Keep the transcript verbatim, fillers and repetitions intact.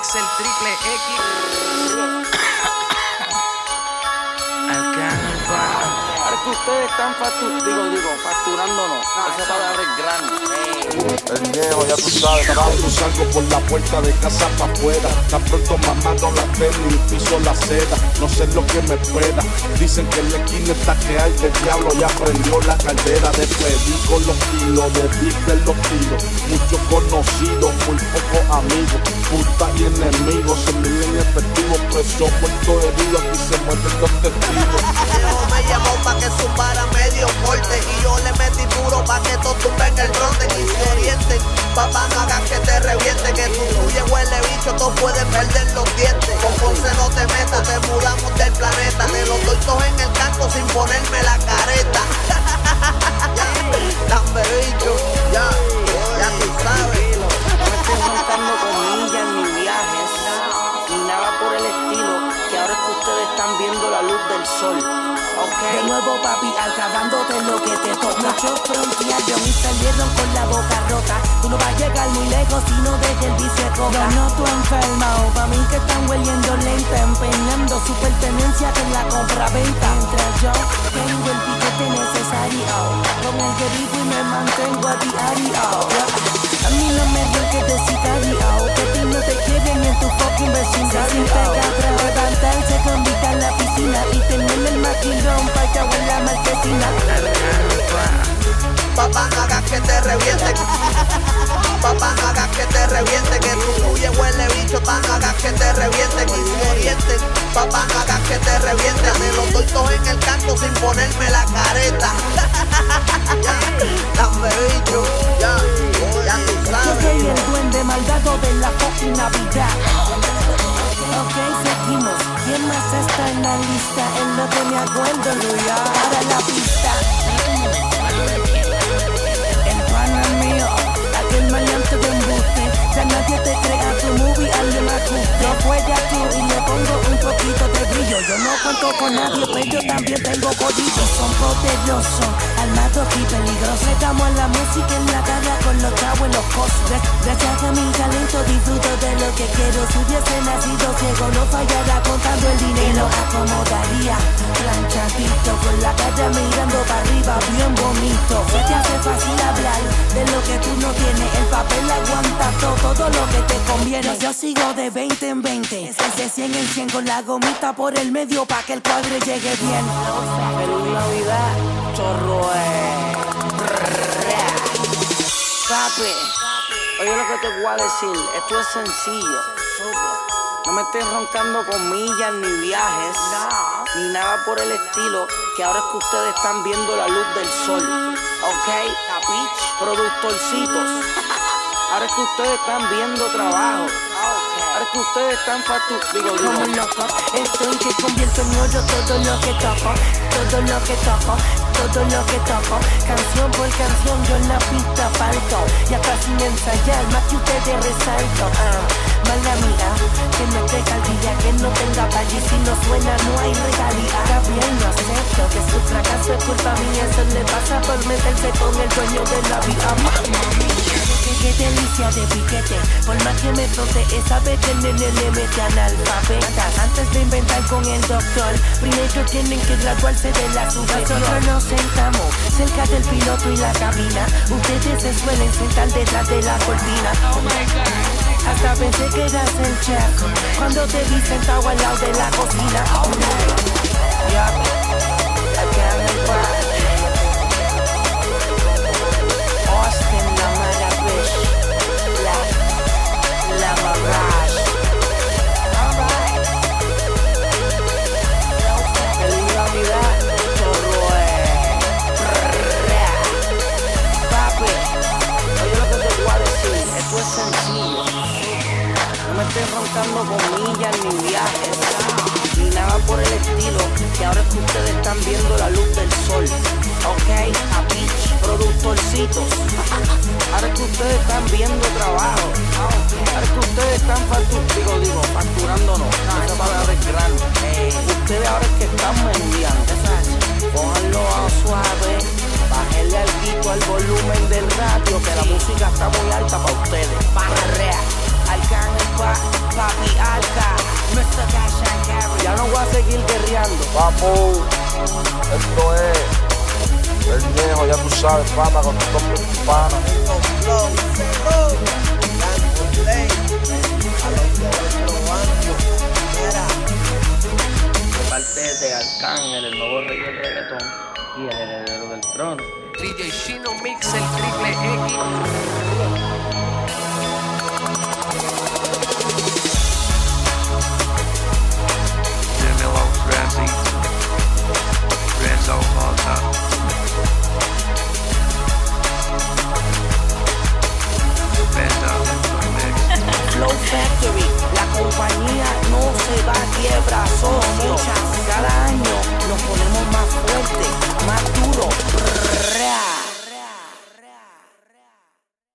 es el triple X. Arcángel Paz. Ahora que ustedes están facturando, digo, digo, facturándonos. Esa palabra es grande. El viejo, ya tú sabes, cabrón. Salgo por la puerta de casa pa' afuera. Tan pronto mamá no la tenis y piso la seda. No sé lo que me espera. Dicen que en la esquina está que hay del diablo. Ya prendió la caldera de perico los kilos, de rifle los tiros. Muchos conocidos, muy pocos amigos. Puta y enemigos, se miden efectivos. Preso, muerto, herido, aquí se mueren los testigos. Me llamó pa' que zumbara medio corte y yo le metí puro pa' que todos tumben el ronde y se orienten. Papá, no hagas que te reviente, que tu tuyo huele bicho, todos pueden perder los dientes. Con Ponce no te metas, te mudamos del planeta. Te los doy todos en el canto sin ponerme la careta. Lambe bicho, ya, ya tú sabes. No me estoy montando con millas ni viajes, ni nada por el estilo, que ahora es que ustedes están viendo la luz del sol. Okay. De nuevo papi, alcanzándote lo que te toca. Muchos frontearon y salieron con la boca rota. Tú no vas a llegar muy lejos si no dejes el vicio coca. Yo no tú enfermado, pa' mí que están hueliendo lenta, empeñando su pertenencia en la compra-venta. Mientras yo tengo el piquete necesario, con el que vivo y me mantengo a diario. A mí no me dio que te sicario, que a ti no te quieren en tu fucking vecindario. Si te cabra levantarse con vida en la piscina y tener el maquinón pa' que agua en la marquesina. Papá, no hagas que te reviente. Papá, no hagas que te reviente, que tu tuyo huele bicho. Papá, no hagas que te reviente, que se orienten. Papá, no hagas que te reviente. Me los doy todos en el canto sin ponerme la careta. Lambe bicho, ya, ya tú sabes. Yo soy el duende malvado de la fucking Navidad. Ok, seguimos. ¿Quién más está en la lista? En lo que me acuerdo, Luya. Para la pista. El pana mío, aquel maleante de embuste. Ya nadie te crea tu movie, hazle más justo. Juega tú y le pongo un poquito de brillo. Yo no cuento con nadie, pero yo también tengo códigos. Son poderosos, armados y peligrosos. Le damos la música en la cara con los chavos en los cosos. Gracias a mi talento disfruto de lo que quiero. Si hubiese nacido ciego no fallará contando el dinero. Acomodaría planchadito, con la cara mirando para arriba bien bonito. Se te hace fácil hablar de lo que tú no tienes. El papel aguanta todo, todo lo que te conviene. Yo sigo de veinte en veinte, de cien en cien, con la gomita por el medio pa' que el cuadro llegue bien. Feliz Navidad, chorro. Papi, oye lo que te voy a decir, esto es sencillo. No me estés roncando con millas ni viajes, ni nada por el estilo, que ahora es que ustedes están viendo la luz del sol. Ok, capich, productorcitos. Ahora es que ustedes están viendo trabajo. Ahora es que ustedes están facturando. Digo, digo. Como loco, estoy que convierto en oro todo lo que toco, todo lo que toco, todo lo que toco. Canción por canción yo en la pista falto, ya casi sin ensayar, más que ustedes resalto. uh, Mala mía, que no esté al día, que no tenga valle, si no suena no hay regalía. Está bien, no acepto que su fracaso es culpa mía, eso le pasa por meterse con el dueño de la vida. Qué delicia de piquete, por más que me frote, esa vez que el nene le mete analfabetas. Antes de inventar con el doctor, primero tienen que graduarse de la superior. Nosotros nos sentamos cerca del piloto y la cabina. Ustedes se suelen sentar detrás de la cortina. Oh my God. Hasta pensé que eras el chef cuando te vi sentado al lado de la cocina. Oh my. Yeah. Arcángel Paz. Austin, la Maravish, la, la Mirage. Alright. Feliz Navidad, chorro. Papi, oye lo que te voy a decir, esto es sencillo. No me estés roncando con millas ni viajes, ni nada por el estilo, que ahora es que ustedes están viendo la luz del sol. Ok, a pitch, productorcitos. Ahora es que ustedes están viendo trabajo. Ahora es que ustedes están facturando. Digo, digo, facturándonos. Esa palabra es grande. Ustedes ahora es que están mendiando. Pónganlo a suave. Bájenle algo al volumen del radio, que la música está muy alta para ustedes. Barrea, Arcángel Paz, papi, Papu, esto es el viejo, ya tú sabes, pana, con todos mis panas. Tengo flow, flow, Blanco Play, a los de otro bando. Mira, De parte de Arcángel, el nuevo rey del reggaetón y el heredero del trono. D J Shino Mix, el triple X. Demelo, Ramsey, Renzo, Malta. Flow Factory, la compañía